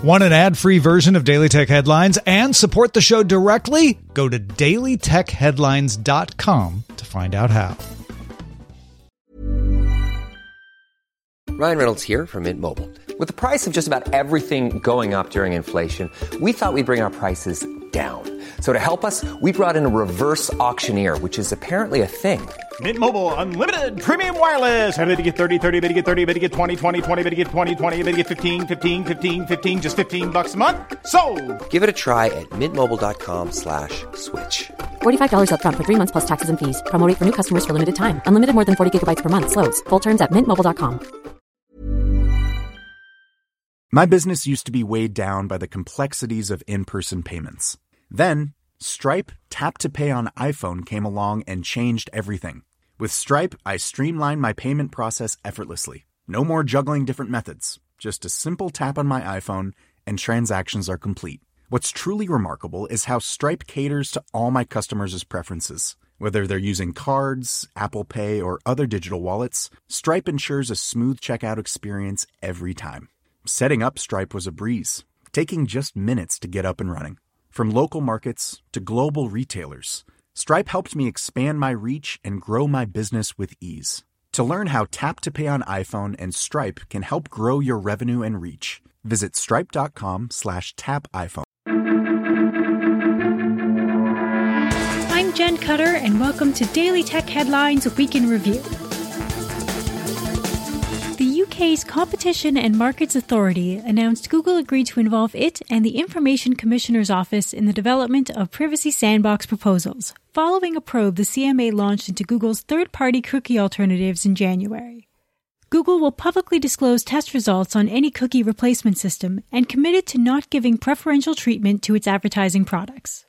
Want an ad-free version of Daily Tech Headlines and support the show directly? Go to dailytechheadlines.com to find out how. Ryan Reynolds here from Mint Mobile. With the price of just about everything going up during inflation, we thought we'd bring our prices down. So to help us, we brought in a reverse auctioneer, which is apparently a thing. Mint Mobile Unlimited Premium Wireless. How to get 30, 30, bit to get 30, bit to get 20, 20, 20, bit to get 20, 20, bit to get 15, 15, 15, 15, just $15 a month? Sold! Give it a try at mintmobile.com/switch. $45 up front for 3 months plus taxes and fees. Promo rate for new customers for limited time. Unlimited more than 40 gigabytes per month. Slows full terms at mintmobile.com. My business used to be weighed down by the complexities of in-person payments. Then, Stripe Tap to Pay on iPhone came along and changed everything. With Stripe, I streamlined my payment process effortlessly. No more juggling different methods. Just a simple tap on my iPhone and transactions are complete. What's truly remarkable is how Stripe caters to all my customers' preferences. Whether they're using cards, Apple Pay, or other digital wallets, Stripe ensures a smooth checkout experience every time. Setting up Stripe was a breeze, taking just minutes to get up and running. From local markets to global retailers, Stripe helped me expand my reach and grow my business with ease. To learn how Tap to Pay on iPhone and Stripe can help grow your revenue and reach, visit stripe.com/tapiphone. I'm Jen Cutter, and welcome to Daily Tech Headlines Week in Review. The UK's Competition and Markets Authority announced Google agreed to involve it and the Information Commissioner's Office in the development of Privacy Sandbox proposals, following a probe the CMA launched into Google's third-party cookie alternatives in January. Google will publicly disclose test results on any cookie replacement system and committed to not giving preferential treatment to its advertising products.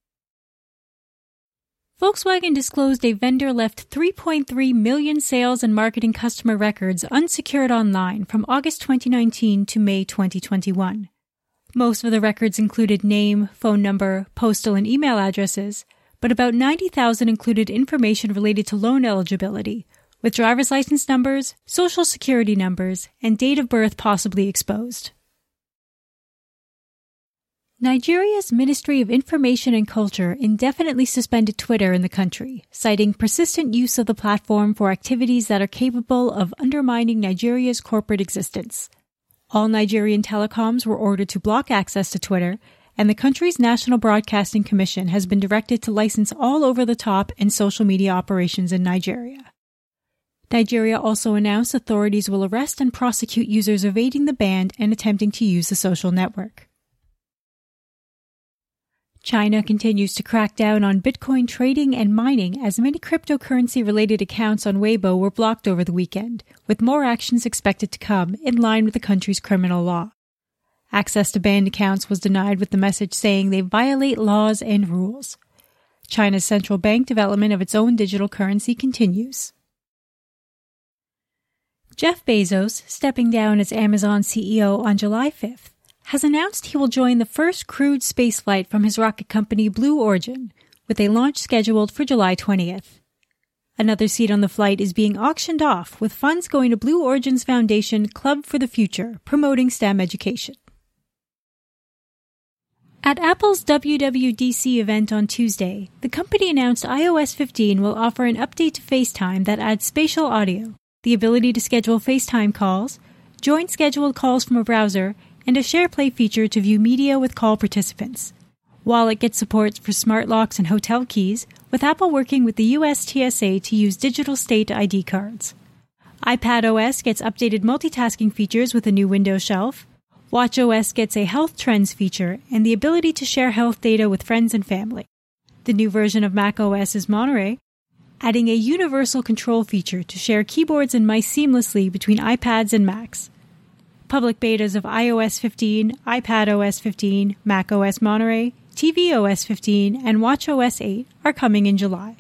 Volkswagen disclosed a vendor left 3.3 million sales and marketing customer records unsecured online from August 2019 to May 2021. Most of the records included name, phone number, postal, and email addresses, but about 90,000 included information related to loan eligibility, with driver's license numbers, social security numbers, and date of birth possibly exposed. Nigeria's Ministry of Information and Culture indefinitely suspended Twitter in the country, citing persistent use of the platform for activities that are capable of undermining Nigeria's corporate existence. All Nigerian telecoms were ordered to block access to Twitter, and the country's National Broadcasting Commission has been directed to license all over-the-top and social media operations in Nigeria. Nigeria also announced authorities will arrest and prosecute users evading the ban and attempting to use the social network. China continues to crack down on Bitcoin trading and mining as many cryptocurrency-related accounts on Weibo were blocked over the weekend, with more actions expected to come in line with the country's criminal law. Access to banned accounts was denied with the message saying they violate laws and rules. China's central bank development of its own digital currency continues. Jeff Bezos, stepping down as Amazon CEO on July 5th, has announced he will join the first crewed spaceflight from his rocket company Blue Origin, with a launch scheduled for July 20th. Another seat on the flight is being auctioned off, with funds going to Blue Origin's foundation Club for the Future, promoting STEM education. At Apple's WWDC event on Tuesday, the company announced iOS 15 will offer an update to FaceTime that adds spatial audio, the ability to schedule FaceTime calls, join scheduled calls from a browser, and a SharePlay feature to view media with call participants. While it gets support for smart locks and hotel keys, with Apple working with the US TSA to use digital state ID cards. iPadOS gets updated multitasking features with a new window shelf. watchOS gets a health trends feature and the ability to share health data with friends and family. The new version of macOS is Monterey, adding a universal control feature to share keyboards and mice seamlessly between iPads and Macs. Public betas of iOS 15, iPadOS 15, macOS Monterey, tvOS 15, and watchOS 8 are coming in July.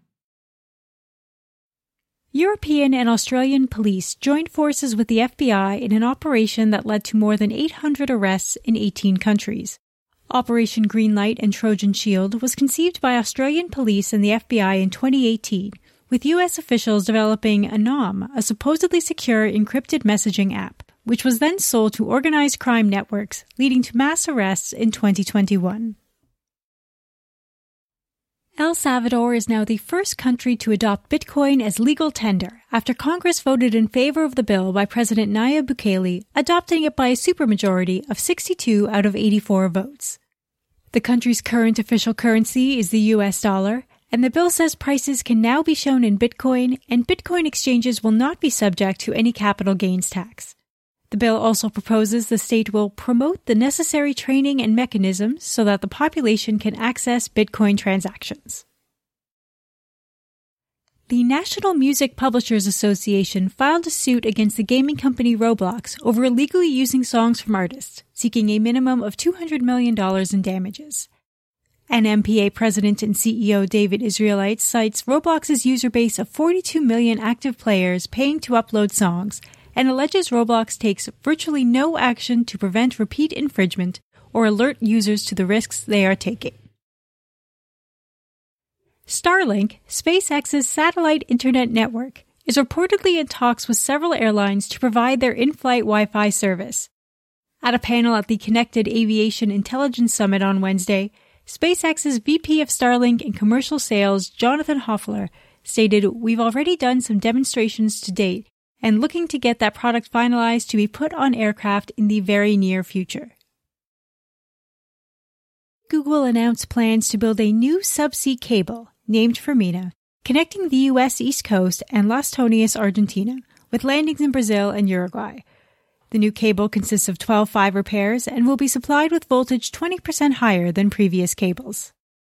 European and Australian police joined forces with the FBI in an operation that led to more than 800 arrests in 18 countries. Operation Greenlight and Trojan Shield was conceived by Australian police and the FBI in 2018, with U.S. officials developing Anom, a supposedly secure encrypted messaging app. which was then sold to organized crime networks, leading to mass arrests in 2021. El Salvador is now the first country to adopt Bitcoin as legal tender after Congress voted in favor of the bill by President Nayib Bukele, adopting it by a supermajority of 62 out of 84 votes. The country's current official currency is the US dollar, and the bill says prices can now be shown in Bitcoin, and Bitcoin exchanges will not be subject to any capital gains tax. The bill also proposes the state will promote the necessary training and mechanisms so that the population can access Bitcoin transactions. The National Music Publishers Association filed a suit against the gaming company Roblox over illegally using songs from artists, seeking a minimum of $200 million in damages. NMPA President and CEO David Israelite cites Roblox's user base of 42 million active players paying to upload songs, and alleges Roblox takes virtually no action to prevent repeat infringement or alert users to the risks they are taking. Starlink, SpaceX's satellite internet network, is reportedly in talks with several airlines to provide their in-flight Wi-Fi service. At a panel at the Connected Aviation Intelligence Summit on Wednesday, SpaceX's VP of Starlink and Commercial Sales, Jonathan Hoffler, stated, "We've already done some demonstrations to date, and looking to get that product finalized to be put on aircraft in the very near future." Google announced plans to build a new subsea cable, named Firmina, connecting the U.S. East Coast and Las Tonias, Argentina, with landings in Brazil and Uruguay. The new cable consists of 12 fiber pairs and will be supplied with voltage 20% higher than previous cables.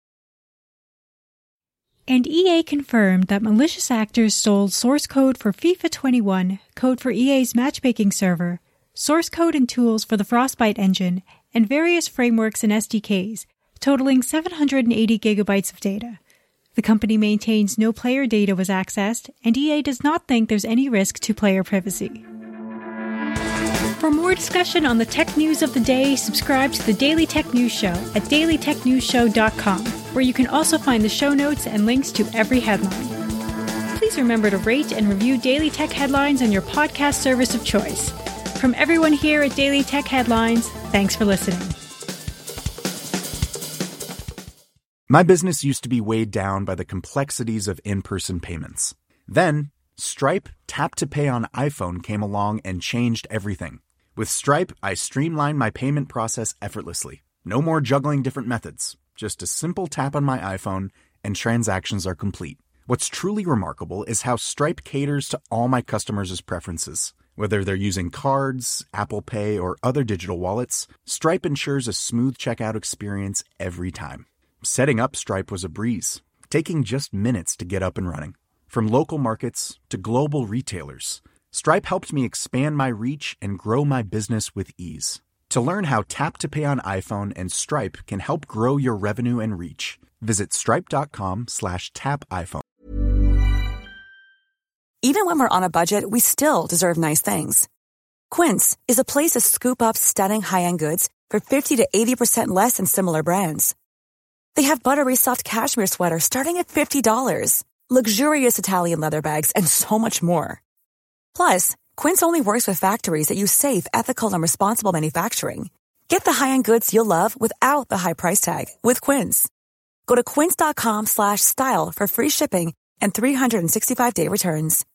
And EA confirmed that malicious actors stole source code for FIFA 21, code for EA's matchmaking server, source code and tools for the Frostbite engine, and various frameworks and SDKs, totaling 780 gigabytes of data. The company maintains no player data was accessed, and EA does not think there's any risk to player privacy. For more discussion on the tech news of the day, subscribe to the Daily Tech News Show at dailytechnewsshow.com, where you can also find the show notes and links to every headline. Please remember to rate and review Daily Tech Headlines on your podcast service of choice. From everyone here at Daily Tech Headlines, thanks for listening. My business used to be weighed down by the complexities of in-person payments. Then, Stripe Tap to Pay on iPhone came along and changed everything. With Stripe, I streamlined my payment process effortlessly. No more juggling different methods. Just a simple tap on my iPhone and transactions are complete. What's truly remarkable is how Stripe caters to all my customers' preferences. Whether they're using cards, Apple Pay, or other digital wallets, Stripe ensures a smooth checkout experience every time. Setting up Stripe was a breeze, taking just minutes to get up and running. From local markets to global retailers, Stripe helped me expand my reach and grow my business with ease. To learn how Tap to Pay on iPhone and Stripe can help grow your revenue and reach, visit stripe.com/tapiphone. Even when we're on a budget, we still deserve nice things. Quince is a place to scoop up stunning high-end goods for 50 to 80% less than similar brands. They have buttery soft cashmere sweaters starting at $50, luxurious Italian leather bags, and so much more. Plus, Quince only works with factories that use safe, ethical, and responsible manufacturing. Get the high-end goods you'll love without the high price tag with Quince. Go to quince.com/style for free shipping and 365-day returns.